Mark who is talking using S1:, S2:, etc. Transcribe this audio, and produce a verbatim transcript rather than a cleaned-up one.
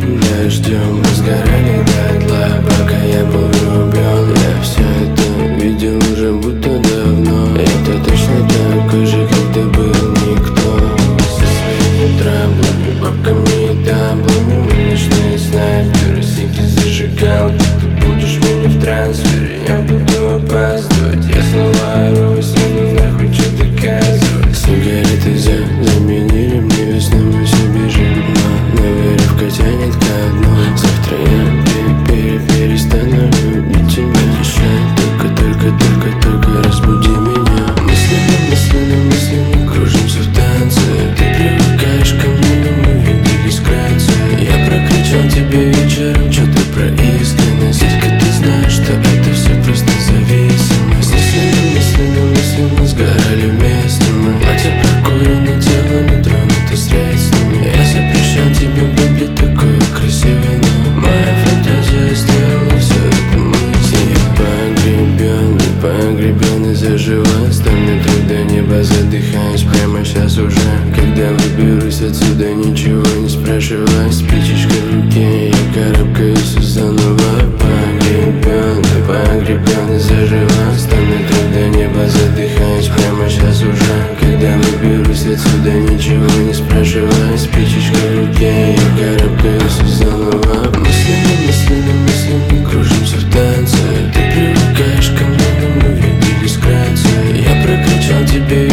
S1: дождем мы сгорали дотла, пока я был влюблен. Я все это видел уже будто давно. Это точно такой же, как ты был никто. Со своими траблами, бабками и таблами. Мы ночные снайперы, сики зажигалки. Ты будешь меня в трансфере, я буду опаздывать. Я снова ору, снова нахуй что доказывать. Сигареты за заменили мне весну, мы все бежим, но на веревка тянет ко дну. Завтра я пере пере перестану любить тебя. Дышать только, только, только, только разбуди меня. Мысленно, мысленно, мысленно кружимся в танце. Ты привыкаешь ко мне, но мы виделись вкратце. Я прокричал тебе вечером что-то про искренность. Детка, ты знаешь, что это все просто зависимость. Мысленно, мысленно, мысленно сгорали вместе мы. Платье прокурено, тело не тронуто средствами. Я запрещал тебе быть такой красивой, но моя фантазия сделала все это мысли. Я погребенный, погребенный заживо. Стану труда неба, задыхаюсь прямо сейчас уже. Когда выберусь отсюда, ничего не спрашивай. Спичечка в руке, я карабкаюсь заново. Погребенный, погребенный заживо. Стану труда неба, задыхаюсь прямо сейчас уже. Когда выберусь отсюда, ничего не спрашивай. Спичечка в руке, я карабкаюсь заново. Мысленно, мысленно, мысленно кружимся в танце. Ты привыкаешь ко мне, но мы виделись вкратце. Я прокричал тебе